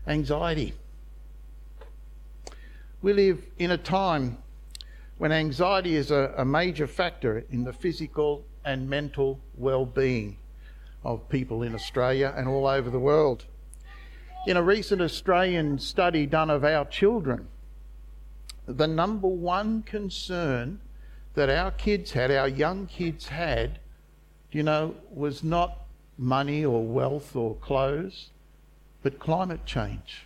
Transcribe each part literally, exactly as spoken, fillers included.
Anxiety. We live in a time when anxiety is a, a major factor in the physical and mental well-being of people in Australia and all over the world. In a recent Australian study done of our children, the number one concern that our kids had, our young kids had, you know, was not money or wealth or clothes, but climate change.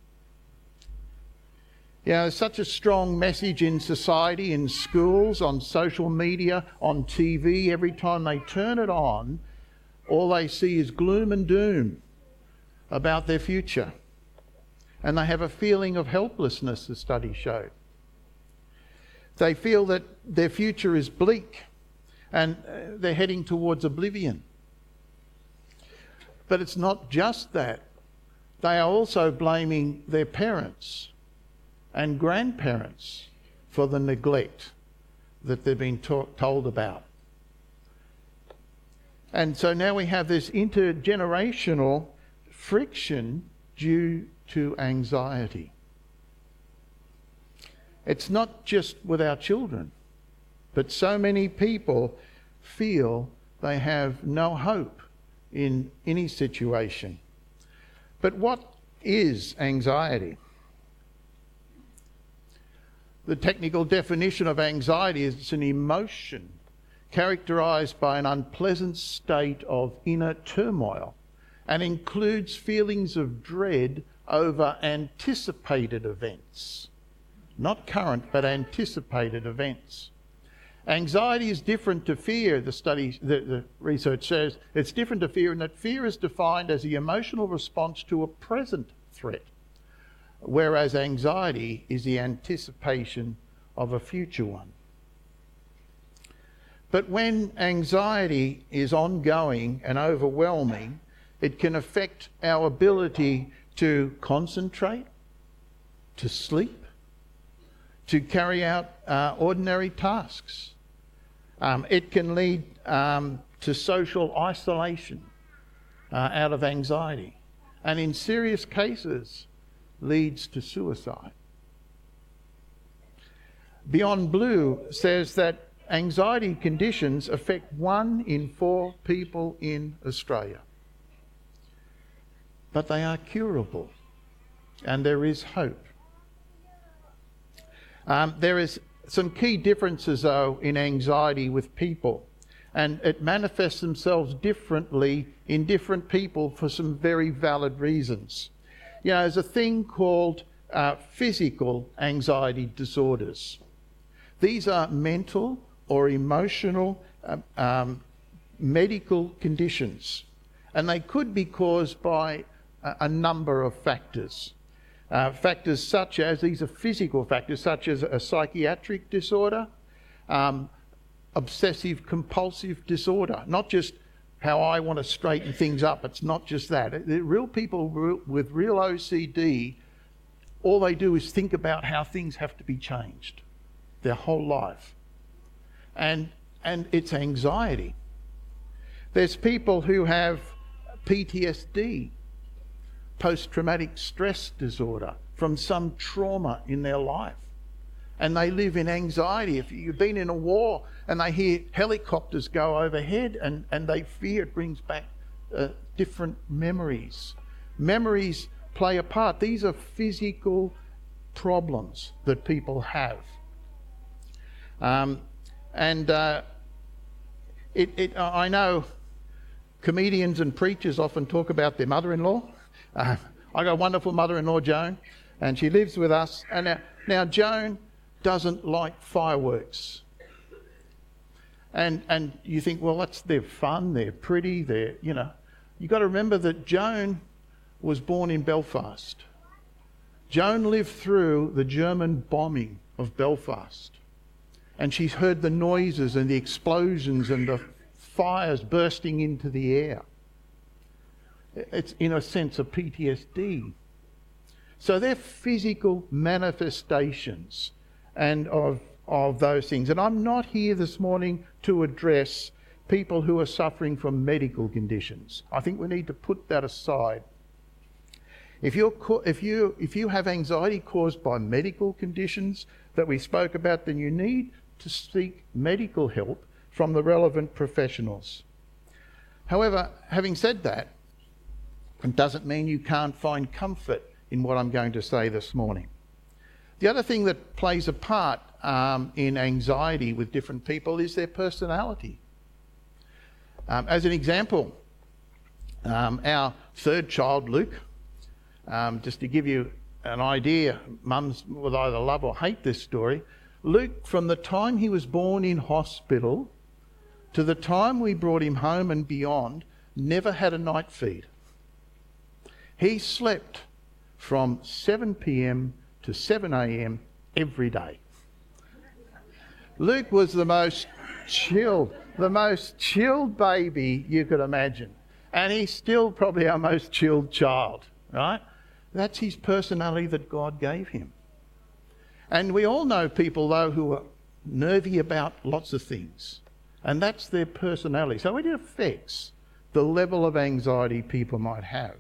You know, there's such a strong message in society, in schools, on social media, on T V. Every time they turn it on, all they see is gloom and doom about their future. And they have a feeling of helplessness, the study showed. They feel that their future is bleak and they're heading towards oblivion. But it's not just that. They are also blaming their parents and grandparents for the neglect that they've been to- told about. And so now we have this intergenerational friction due to anxiety. It's not just with our children, but so many people feel they have no hope in any situation. But what is anxiety? The technical definition of anxiety is it's an emotion characterised by an unpleasant state of inner turmoil and includes feelings of dread over anticipated events. Not current, but anticipated events. Anxiety is different to fear, the study, the, the research says. It's different to fear in that fear is defined as the emotional response to a present threat, whereas anxiety is the anticipation of a future one. But when anxiety is ongoing and overwhelming, it can affect our ability to concentrate, to sleep, to carry out uh, ordinary tasks. Um, it can lead um, to social isolation uh, out of anxiety, and in serious cases leads to suicide. Beyond Blue says that anxiety conditions affect one in four people in Australia. But they are curable, and there is hope. Um, there is some key differences, though, in anxiety with people, and it manifests themselves differently in different people for some very valid reasons. You know, there's a thing called uh, physical anxiety disorders. These are mental or emotional um, um, medical conditions, and they could be caused by a, a number of factors. Uh, factors such as, these are physical factors, such as a psychiatric disorder, um, obsessive compulsive disorder. Not just how I want to straighten things up, it's not just that. It, it, real people with real O C D, all they do is think about how things have to be changed their whole life. And, and it's anxiety. There's people who have P T S D, post-traumatic stress disorder, from some trauma in their life. And they live in anxiety. If you've been in a war and they hear helicopters go overhead and, and they fear, it brings back uh, different memories. Memories play a part. These are physical problems that people have. Um, and uh, it, it, I know comedians and preachers often talk about their mother-in-law. Uh, I got a wonderful mother-in-law, Joan, and she lives with us. And now, now Joan doesn't like fireworks. And and you think, well, that's they're fun, they're pretty, they're, you know. You've got to remember that Joan was born in Belfast. Joan lived through the German bombing of Belfast. And she's heard the noises and the explosions and the fires bursting into the air. It's, in a sense, a P T S D. So they're physical manifestations and of, of those things. And I'm not here this morning to address people who are suffering from medical conditions. I think we need to put that aside. If, you're, if, you, if you have anxiety caused by medical conditions that we spoke about, then you need to seek medical help from the relevant professionals. However, having said that, it doesn't mean you can't find comfort in what I'm going to say this morning. The other thing that plays a part um, in anxiety with different people is their personality. Um, as an example, um, our third child, Luke, um, just to give you an idea, mums will either love or hate this story. Luke, from the time he was born in hospital to the time we brought him home and beyond, never had a night feed. He slept from seven p.m. to seven a.m. every day. Luke was the most chilled, the most chilled baby you could imagine. And he's still probably our most chilled child, right? That's his personality that God gave him. And we all know people, though, who are nervy about lots of things. And that's their personality. So it affects the level of anxiety people might have.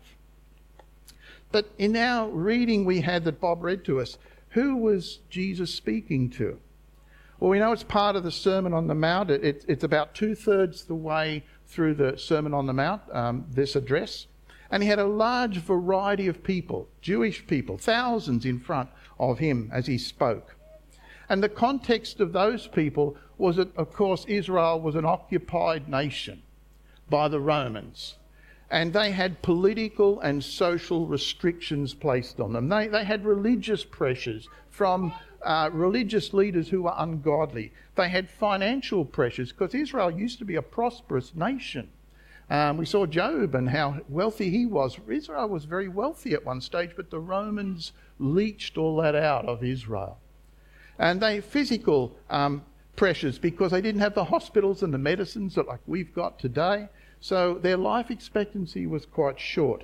But in our reading we had that Bob read to us, who was Jesus speaking to? Well, we know it's part of the Sermon on the Mount. It, it, it's about two-thirds the way through the Sermon on the Mount, um, this address. And he had a large variety of people, Jewish people, thousands in front of him as he spoke. And the context of those people was that, of course, Israel was an occupied nation by the Romans. And they had political and social restrictions placed on them. They, they had religious pressures from uh, religious leaders who were ungodly. They had financial pressures because Israel used to be a prosperous nation. Um, we saw Job and how wealthy he was. Israel was very wealthy at one stage, but the Romans leached all that out of Israel. And they physical um, pressures because they didn't have the hospitals and the medicines that like we've got today. So their life expectancy was quite short.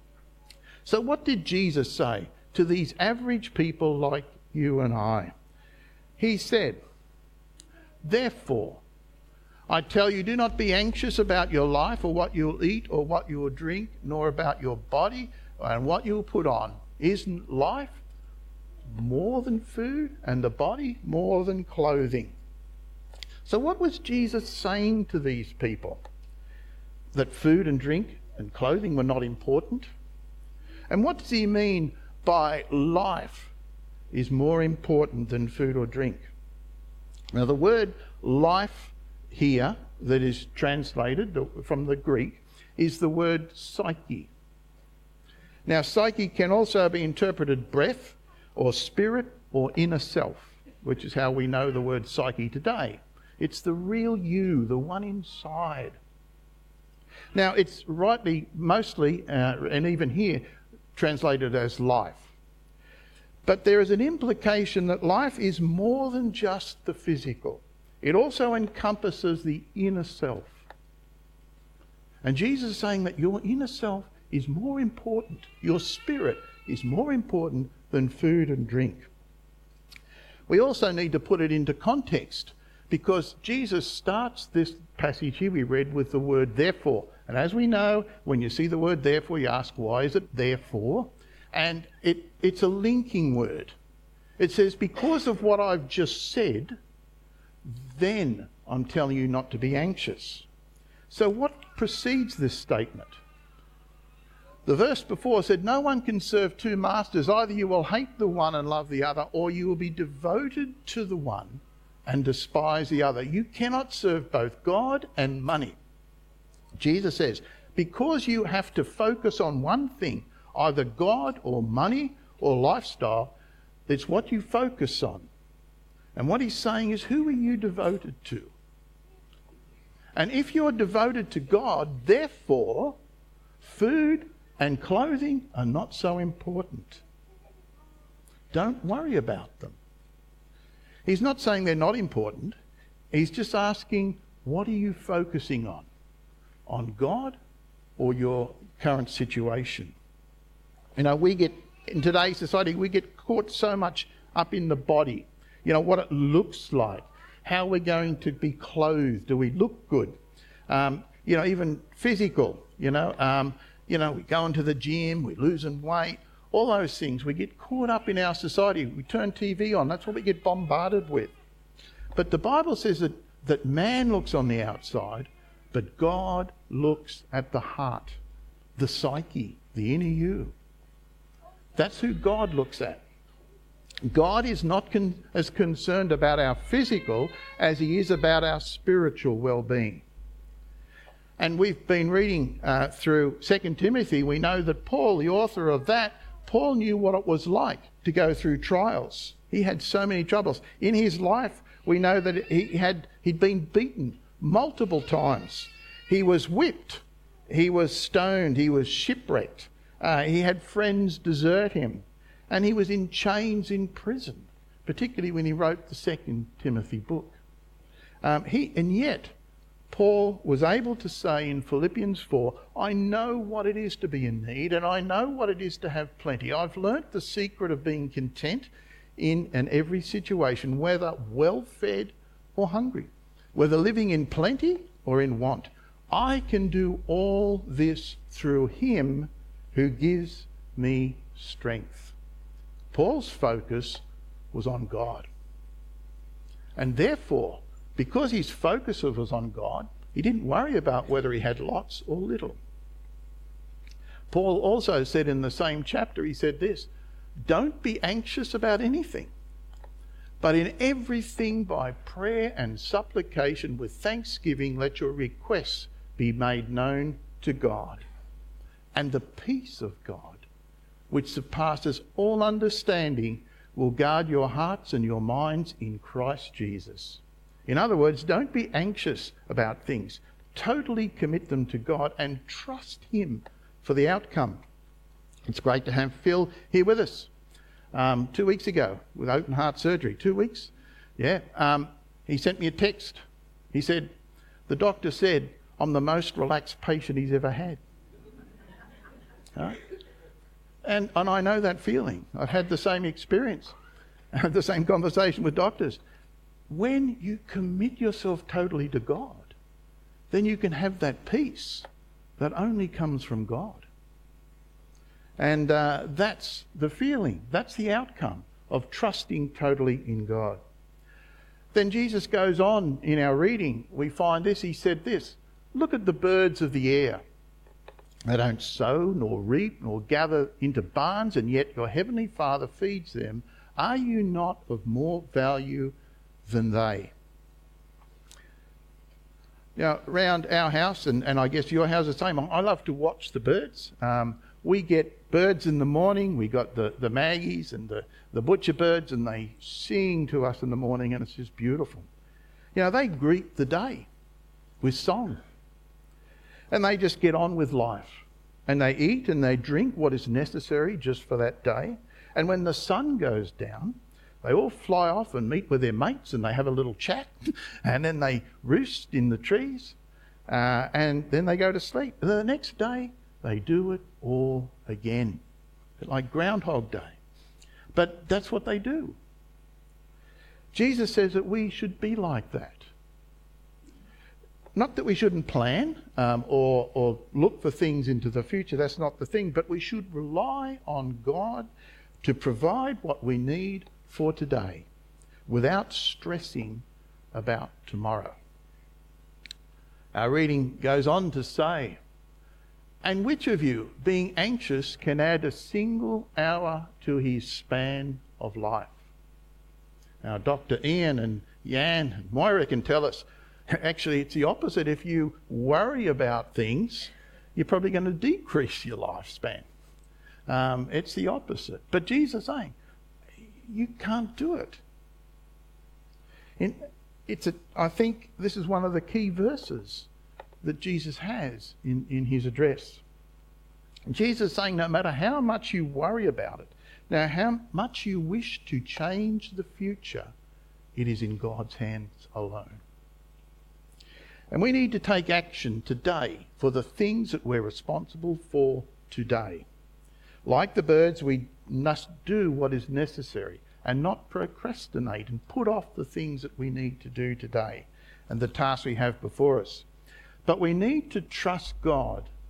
So what did Jesus say to these average people like you and I? He said, "Therefore, I tell you, do not be anxious about your life or what you'll eat or what you will drink, nor about your body and what you'll put on. Isn't life more than food and the body more than clothing?" So what was Jesus saying to these people? That food and drink and clothing were not important? And what does he mean by life is more important than food or drink? Now the word life here that is translated from the Greek is the word psyche. Now psyche can also be interpreted breath or spirit or inner self, which is how we know the word psyche today. It's the real you, the one inside. Now, it's rightly, mostly, uh, and even here, translated as life. But there is an implication that life is more than just the physical. It also encompasses the inner self. And Jesus is saying that your inner self is more important. Your spirit is more important than food and drink. We also need to put it into context because Jesus starts this passage here we read with the word therefore. And as we know, when you see the word therefore, you ask, why is it therefore? And it, it's a linking word. It says, because of what I've just said, then I'm telling you not to be anxious. So what precedes this statement? The verse before said, no one can serve two masters. Either you will hate the one and love the other, or you will be devoted to the one and despise the other. You cannot serve both God and money. Jesus says, because you have to focus on one thing, either God or money or lifestyle, it's what you focus on. And what he's saying is, who are you devoted to? And if you're devoted to God, therefore, food and clothing are not so important. Don't worry about them. He's not saying they're not important. He's just asking, what are you focusing on? On God or your current situation? You know, we get, in today's society, we get caught so much up in the body. You know, what it looks like, how we're going to be clothed, do we look good? Um, you know, even physical, you know, um, you know, we're going to the gym, we're losing weight, all those things. We get caught up in our society. We turn T V on. That's what we get bombarded with. But the Bible says that, that man looks on the outside, but God looks at the heart, the psyche, the inner you. That's who God looks at. God is not con- as concerned about our physical as he is about our spiritual well-being. And we've been reading uh, through Second Timothy. We know that Paul, the author of that, Paul knew what it was like to go through trials. He had so many troubles. In his life, we know that he had, he'd been beaten multiple times. He was whipped. He was stoned. He was shipwrecked. Uh, he had friends desert him. And he was in chains in prison, particularly when he wrote the Second Timothy book. Um, he, and yet, Paul was able to say in Philippians four, I know what it is to be in need, and I know what it is to have plenty. I've learnt the secret of being content in and every situation, whether well-fed or hungry, whether living in plenty or in want. I can do all this through him who gives me strength. Paul's focus was on God. And therefore, because his focus was on God, he didn't worry about whether he had lots or little. Paul also said in the same chapter, he said this, don't be anxious about anything, but in everything by prayer and supplication with thanksgiving, let your requests be made known to God. And the peace of God, which surpasses all understanding, will guard your hearts and your minds in Christ Jesus. In other words, don't be anxious about things. Totally commit them to God and trust him for the outcome. It's great to have Phil here with us. Um, two weeks ago with open heart surgery. Two weeks? Yeah. Um, he sent me a text. He said, the doctor said, I'm the most relaxed patient he's ever had. Right? And, and I know that feeling. I've had the same experience. I had the same conversation with doctors. When you commit yourself totally to God, then you can have that peace that only comes from God. And uh, that's the feeling. That's the outcome of trusting totally in God. Then Jesus goes on in our reading. We find this. He said this, look at the birds of the air. They don't sow, nor reap, nor gather into barns, and yet your heavenly Father feeds them. Are you not of more value than they? Now, around our house, and, and I guess your house is the same, I love to watch the birds. Um, we get birds in the morning. We got the, the Maggies and the, the butcher birds, and they sing to us in the morning, and it's just beautiful. You know, they greet the day with song. And they just get on with life. And they eat and they drink what is necessary just for that day. And when the sun goes down, they all fly off and meet with their mates and they have a little chat. And then they roost in the trees. Uh, and then they go to sleep. And the next day, they do it all again. Like Groundhog Day. But that's what they do. Jesus says that we should be like that. Not that we shouldn't plan um, or, or look for things into the future. That's not the thing. But we should rely on God to provide what we need for today without stressing about tomorrow. Our reading goes on to say, and which of you, being anxious, can add a single hour to his span of life? Now, Doctor Ian and Jan and Moira can tell us, actually, it's the opposite. If you worry about things, you're probably going to decrease your lifespan. Um, it's the opposite. But Jesus is saying, you can't do it. In, it's a, I think this is one of the key verses that Jesus has in, in his address. Jesus is saying no matter how much you worry about it, now how much you wish to change the future, it is in God's hands alone. And we need to take action today for the things that we're responsible for today. Like the birds, we must do what is necessary and not procrastinate and put off the things that we need to do today and the tasks we have before us. But we need to trust God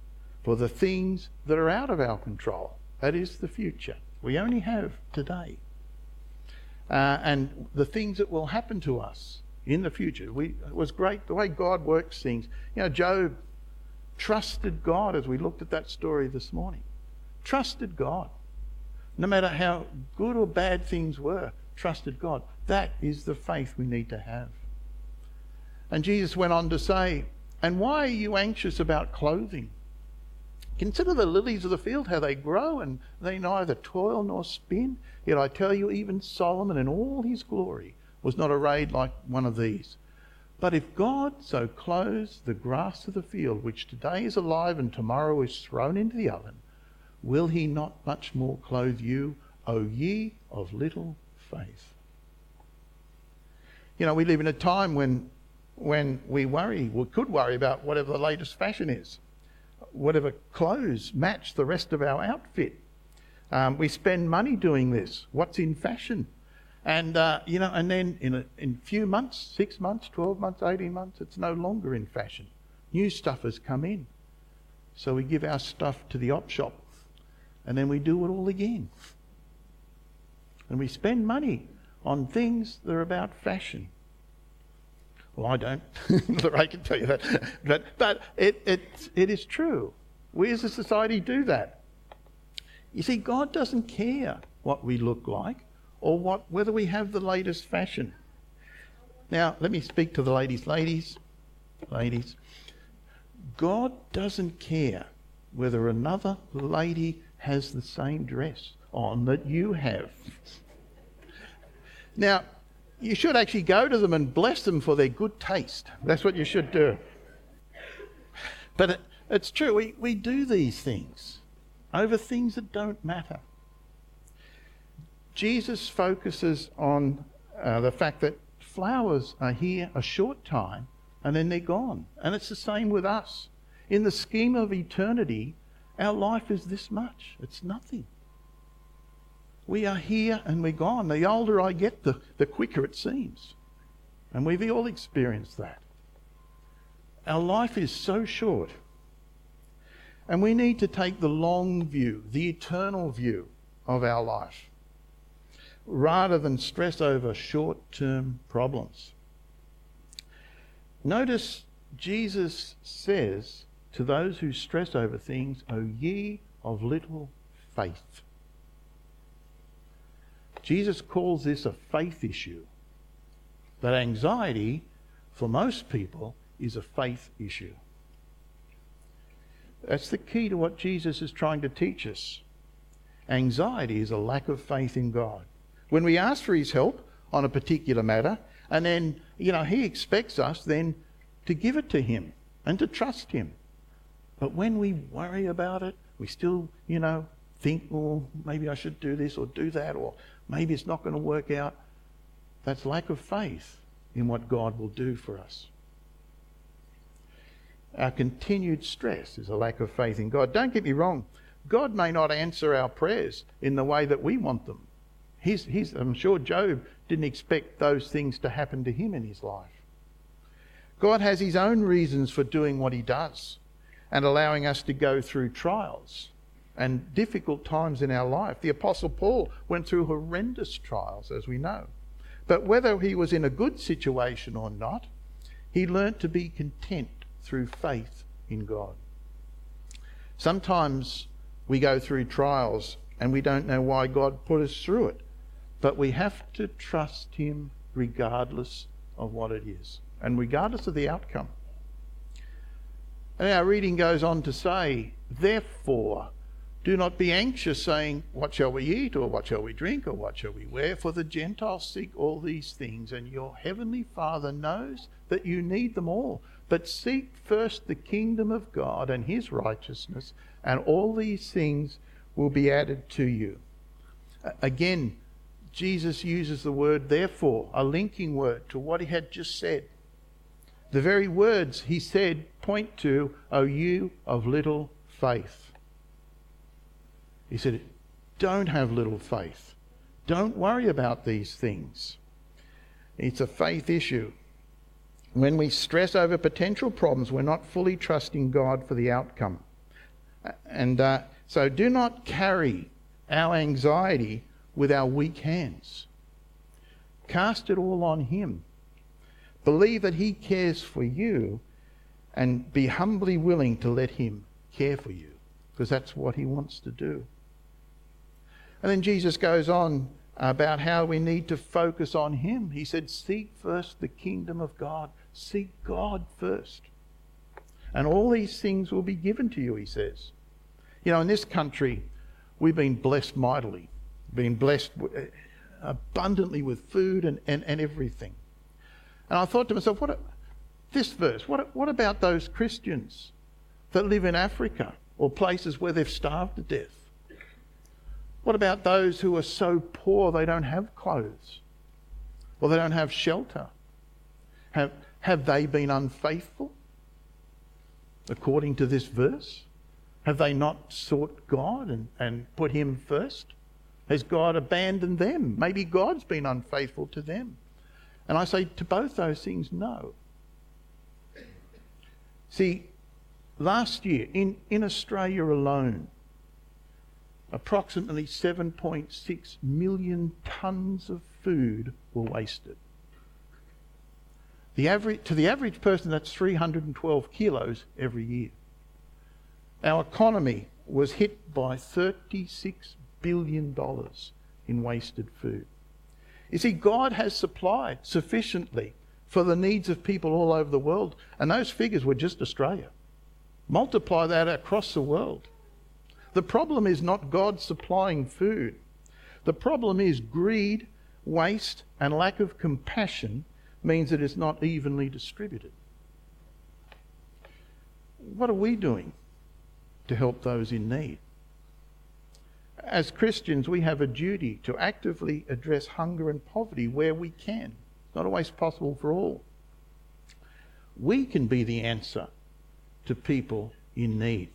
for the things that are out of our control. That is the future. We only have today. Uh, and the things that will happen to us in the future. We, it was great the way God works things. You know, Job trusted God, as we looked at that story this morning. Trusted God. No matter how good or bad things were, trusted God. That is the faith we need to have. And Jesus went on to say, and why are you anxious about clothing? Consider the lilies of the field, how they grow, and they neither toil nor spin. Yet I tell you, even Solomon in all his glory was not arrayed like one of these. But if God so clothes the grass of the field, which today is alive and tomorrow is thrown into the oven, will he not much more clothe you, O ye of little faith? You know, we live in a time when when we worry, we could worry about whatever the latest fashion is, whatever clothes match the rest of our outfit. Um, we spend money doing this. What's in fashion? And, uh, you know, and then in a in few months, six months, twelve months, eighteen months, it's no longer in fashion. New stuff has come in. So we give our stuff to the op shop and then we do it all again. And we spend money on things that are about fashion. Well, I don't. Lorraine can tell you that. But, but it, it, it is true. We as a society do that. You see, God doesn't care what we look like or what whether we have the latest fashion. Now, let me speak to the ladies. Ladies, ladies, God doesn't care whether another lady has the same dress on that you have. Now, you should actually go to them and bless them for their good taste. That's what you should do. But it, it's true, we, we do these things over things that don't matter. Jesus focuses on uh, the fact that flowers are here a short time and then they're gone. And it's the same with us. In the scheme of eternity, our life is this much. It's nothing. We are here and we're gone. The older I get, the, the quicker it seems. And we've all experienced that. Our life is so short. And we need to take the long view, the eternal view of our life, rather than stress over short-term problems. Notice Jesus says to those who stress over things, O ye of little faith. Jesus calls this a faith issue. That anxiety, for most people, is a faith issue. That's the key to what Jesus is trying to teach us. Anxiety is a lack of faith in God. When we ask for his help on a particular matter, and then, you know, he expects us then to give it to him and to trust him. But when we worry about it, we still, you know, think, well, maybe I should do this or do that, or maybe it's not going to work out. That's lack of faith in what God will do for us. Our continued stress is a lack of faith in God. Don't get me wrong. God may not answer our prayers in the way that we want them. He's, he's, I'm sure Job didn't expect those things to happen to him in his life. God has his own reasons for doing what he does and allowing us to go through trials and difficult times in our life. The Apostle Paul went through horrendous trials, as we know. But whether he was in a good situation or not, he learnt to be content through faith in God. Sometimes we go through trials and we don't know why God put us through it, but we have to trust him regardless of what it is and regardless of the outcome. And our reading goes on to say, therefore, do not be anxious, saying, what shall we eat, or what shall we drink, or what shall we wear? For the Gentiles seek all these things, and your heavenly Father knows that you need them all. But seek first the kingdom of God and his righteousness, and all these things will be added to you. Again, Jesus uses the word therefore, a linking word to what he had just said. The very words he said point to, O you of little faith. He said, don't have little faith. Don't worry about these things. It's a faith issue. When we stress over potential problems, we're not fully trusting God for the outcome. And uh, so do not carry our anxiety with our weak hands. Cast it all on him. Believe that he cares for you and be humbly willing to let him care for you, because that's what he wants to do. And then Jesus goes on about how we need to focus on him. He said, seek first the kingdom of God. Seek God first. And all these things will be given to you, he says. You know, in this country, we've been blessed mightily, been blessed abundantly with food and, and, and everything. And I thought to myself, what a, this verse, what, what about those Christians that live in Africa or places where they've starved to death? What about those who are so poor they don't have clothes or they don't have shelter? Have, have they been unfaithful according to this verse? Have they not sought God and, and put him first? Has God abandoned them? Maybe God's been unfaithful to them. And I say to both those things, no. See, last year in, in Australia alone, approximately seven point six million tonnes of food were wasted. The average, to the average person, that's three hundred twelve kilos every year. Our economy was hit by thirty-six billion dollars in wasted food. You see, God has supplied sufficiently for the needs of people all over the world, and those figures were just Australia. Multiply that across the world. The problem is not God supplying food. The problem is greed, waste, and lack of compassion means that it's not evenly distributed. What are we doing to help those in need? As Christians, we have a duty to actively address hunger and poverty where we can. It's not always possible for all. We can be the answer to people in need.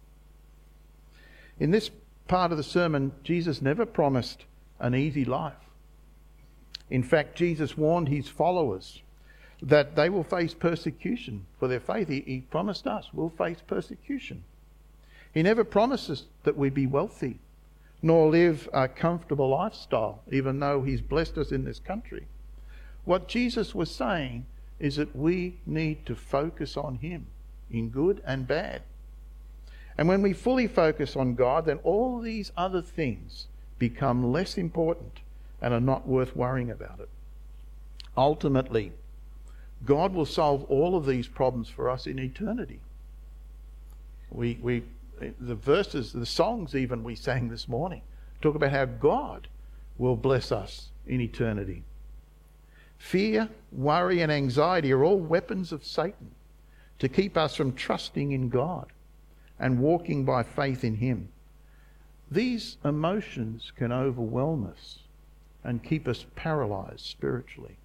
In this part of the sermon, Jesus never promised an easy life. In fact, Jesus warned his followers that they will face persecution for their faith. He, he promised us we'll face persecution. He never promises that we'd be wealthy, nor live a comfortable lifestyle, even though he's blessed us in this country. What Jesus was saying is that we need to focus on him in good and bad. And when we fully focus on God, then all these other things become less important and are not worth worrying about it. Ultimately, God will solve all of these problems for us in eternity. We, we, the verses, the songs even we sang this morning, talk about how God will bless us in eternity. Fear, worry, and anxiety are all weapons of Satan to keep us from trusting in God and walking by faith in him. These emotions can overwhelm us and keep us paralyzed spiritually.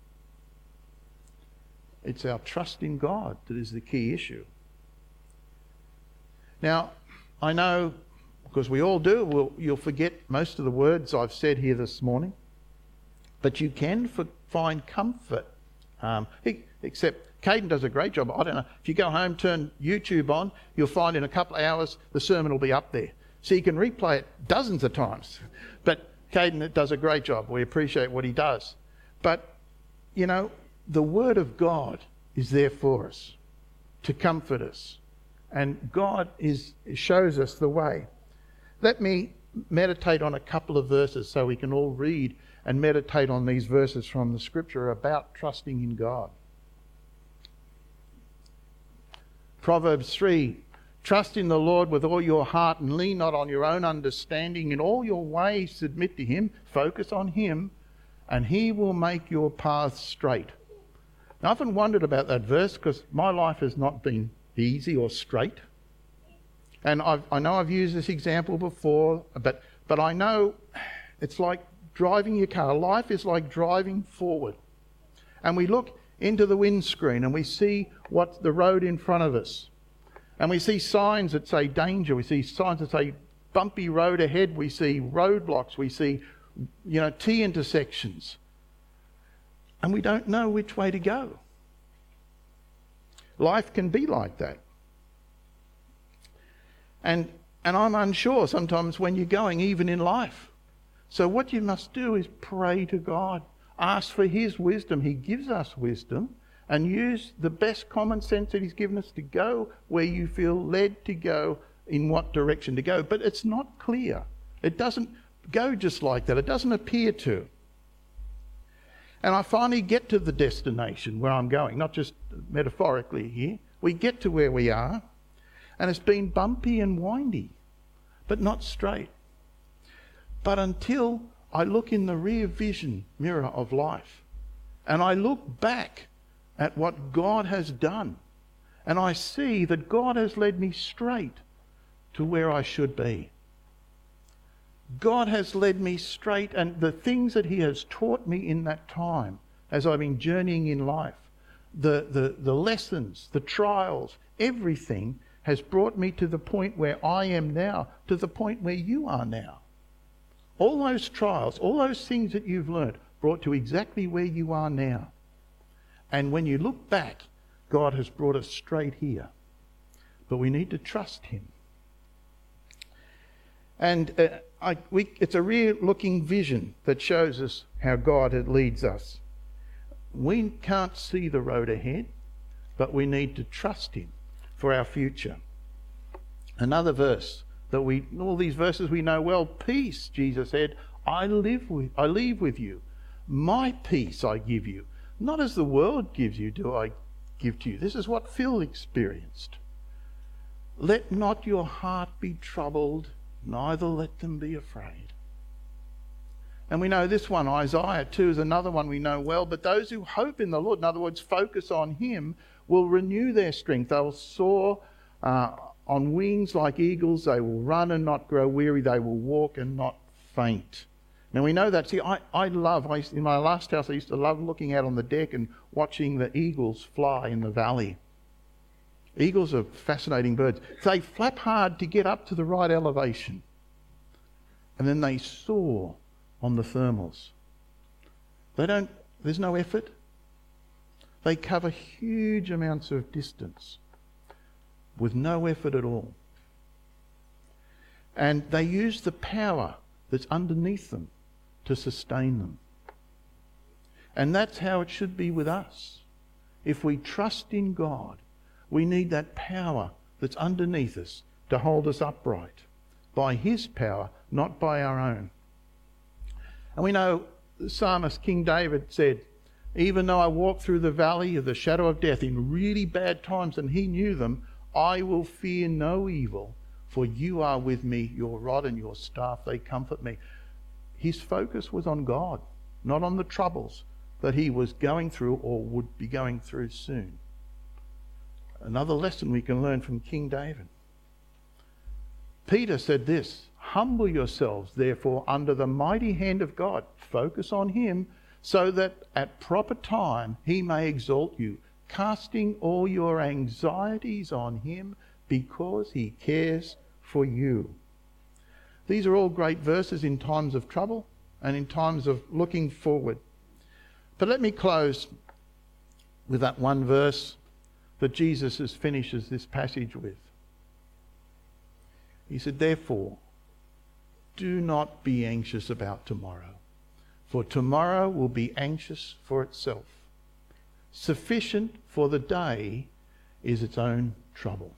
It's our trust in God that is the key issue. Now, I know, because we all do, we'll, you'll forget most of the words I've said here this morning, but you can f- find comfort. Um, except Caden does a great job. I don't know, if you go home, turn YouTube on, you'll find in a couple of hours the sermon will be up there. So you can replay it dozens of times. But Caden does a great job. We appreciate what he does. But, you know, the Word of God is there for us to comfort us. And God is shows us the way. Let me meditate on a couple of verses so we can all read and meditate on these verses from the Scripture about trusting in God. Proverbs three, trust in the Lord with all your heart and lean not on your own understanding. In all your ways submit to him, focus on him, and he will make your paths straight. Now, I often wondered about that verse because my life has not been easy or straight. And I've, I know I've used this example before, but, but I know it's like driving your car. Life is like driving forward. And we look into the windscreen and we see what's the road in front of us. And we see signs that say danger. We see signs that say bumpy road ahead. We see roadblocks. We see, you know, T intersections. And we don't know which way to go. Life can be like that. And And I'm unsure sometimes when you're going, even in life. So what you must do is pray to God. Ask for his wisdom. He gives us wisdom. And use the best common sense that he's given us to go where you feel led to go, in what direction to go. But it's not clear. It doesn't go just like that. It doesn't appear to. And I finally get to the destination where I'm going, not just metaphorically here. We get to where we are, and it's been bumpy and windy, but not straight. But until I look in the rear vision mirror of life, and I look back at what God has done, and I see that God has led me straight to where I should be. God has led me straight, and the things that he has taught me in that time as I've been journeying in life, the, the, the lessons, the trials, everything has brought me to the point where I am now, to the point where you are now. All those trials, all those things that you've learnt brought to exactly where you are now. And when you look back, God has brought us straight here. But we need to trust him. And uh, I, we, it's a real-looking vision that shows us how God leads us. We can't see the road ahead, but we need to trust him for our future. Another verse that we, all these verses we know well, peace, Jesus said, I live with, I leave with you. My peace I give you. Not as the world gives you, do I give to you. This is what Phil experienced. Let not your heart be troubled, neither let them be afraid. And we know this one, Isaiah two, is another one we know well. But those who hope in the Lord, in other words, focus on him, will renew their strength. They will soar uh, on wings like eagles. They will run and not grow weary. They will walk and not faint. Now we know that. See, I, I love, I, in my last house I used to love looking out on the deck and watching the eagles fly in the valley. Eagles are fascinating birds. They flap hard to get up to the right elevation. And then they soar on the thermals. They don't, there's no effort. They cover huge amounts of distance with no effort at all. And they use the power that's underneath them to sustain them. And that's how it should be with us. If we trust in God, we need that power that's underneath us to hold us upright. By his power, not by our own. And we know the psalmist King David said, even though I walk through the valley of the shadow of death in really bad times, and he knew them, I will fear no evil, for you are with me, your rod and your staff, they comfort me. His focus was on God, not on the troubles that he was going through or would be going through soon. Another lesson we can learn from King David. Peter said this, humble yourselves, therefore, under the mighty hand of God. Focus on him, so that at proper time he may exalt you, casting all your anxieties on him, because he cares for you. These are all great verses in times of trouble and in times of looking forward. But let me close with that one verse that Jesus finishes this passage with. He said, therefore, do not be anxious about tomorrow, for tomorrow will be anxious for itself. Sufficient for the day is its own trouble.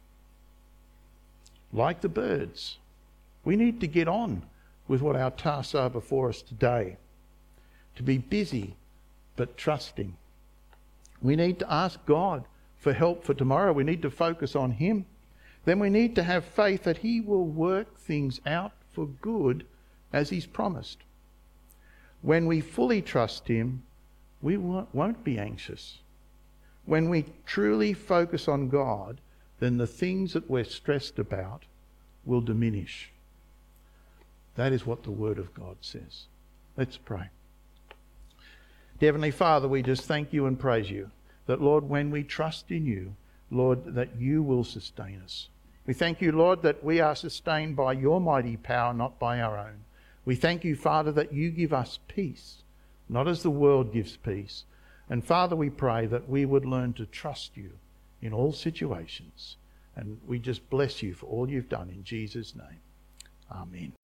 Like the birds, we need to get on with what our tasks are before us today. To be busy, but trusting. We need to ask God for help for tomorrow. We need to focus on him. Then we need to have faith that he will work things out for good as he's promised. When we fully trust him, we won't be anxious. When we truly focus on God, then the things that we're stressed about will diminish. That is what the Word of God says. Let's pray. Dear Heavenly Father, we just thank you and praise you that, Lord, when we trust in you, Lord, that you will sustain us. We thank you, Lord, that we are sustained by your mighty power, not by our own. We thank you, Father, that you give us peace, not as the world gives peace. And Father, we pray that we would learn to trust you in all situations. And we just bless you for all you've done in Jesus' name. Amen.